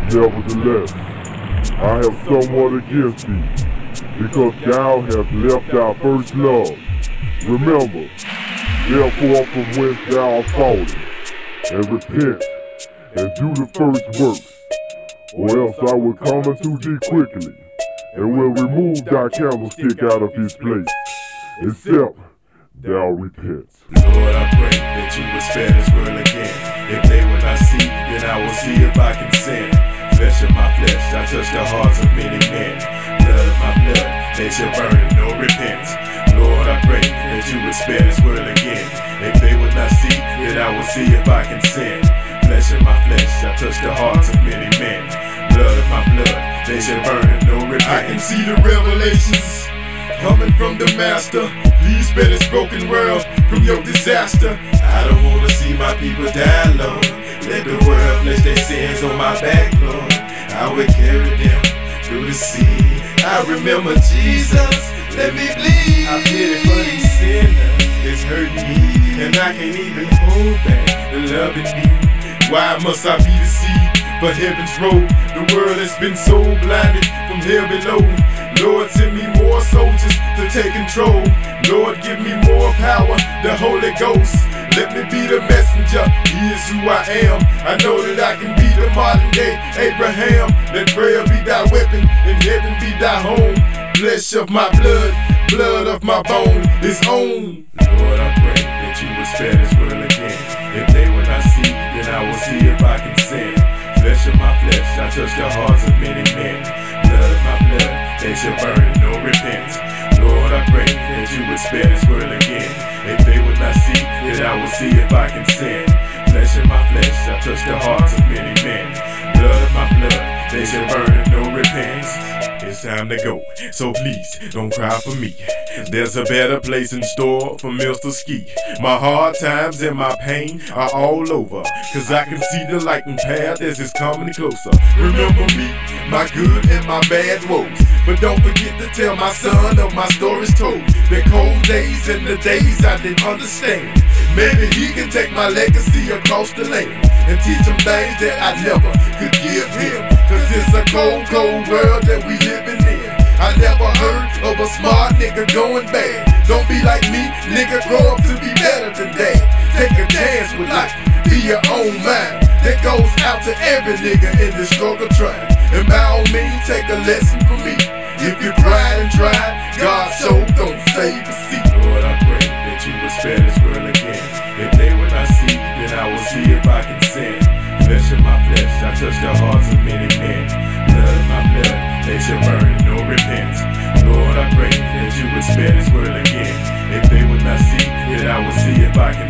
Nevertheless, I have somewhat against thee, because thou hast left thy first love. Remember, therefore, from whence thou art fallen, and repent, and do the first works, or else I will come unto thee quickly, and will remove thy candlestick out of his place, except thou repent. Lord, I pray that you would spare this world again. If they will not see, then I will see if I can sin. Flesh of my flesh, I touch the hearts of many men. Blood of my blood, they shall burn and no repentance. Lord, I pray that you would spare this world again. If they will not see, then I will see if I can sin. Flesh of my flesh, I touch the hearts of many men. Blood of my blood, they shall burn and no repentance. I can see the revelations coming from the master. Please spare this broken world from your disaster. I don't wanna see my people die alone. Let the world place their sins on my back, Lord. I will carry them through the sea. I remember Jesus, let me bleed. I pity for these sinners, it's hurting me, and I can't even hold back the love in me. Why must I be deceived for heaven's road? The world has been so blinded from hell below. Lord, send me more soldiers to take control. Lord, give me more power, the Holy Ghost. Let me be the messenger, he is who I am. I know that I can be the modern day Abraham. Let prayer be thy weapon, and heaven be thy home. Flesh of my blood, blood of my bone is on. Lord, I pray that you would spare this world again. If they will not see, then I will see if I can sin. Flesh of my flesh, I touch the hearts of many men. Blood of my blood, they shall burn and no repentance. Lord, I pray that you would spare this world again. If they would not see, then I will see if I can sin. Flesh of my flesh, I touch the hearts of many men. Blood of my blood, they shall burn and no repentance. It's time to go, so please don't cry for me. There's a better place in store for Mr. Ski. My hard times and my pain are all over, cause I can see the lighting path as it's coming closer. Remember me, my good and my bad woes, but don't forget to tell my son of my stories told. The cold days and the days I didn't understand. Maybe he can take my legacy across the land and teach him things that I never could give him. Cause it's a cold, cold world that we living in. I never heard of a smart nigga going bad. Don't be like me, nigga, grow up to be better than that. Take a chance with life, be your own mind. That goes out to every nigga in the struggle trying. And by all means, take a lesson from me. If you cried and tried, God show don't save a seat. Lord, I pray that you would spare this world again. If they would not see, then I will see if I can sin. Flesh of my flesh, I touch the hearts of many men. Blood of my blood, they shall burn and no repentance. Lord, I pray that you would spare this world again. If they would not see, then I will see if I can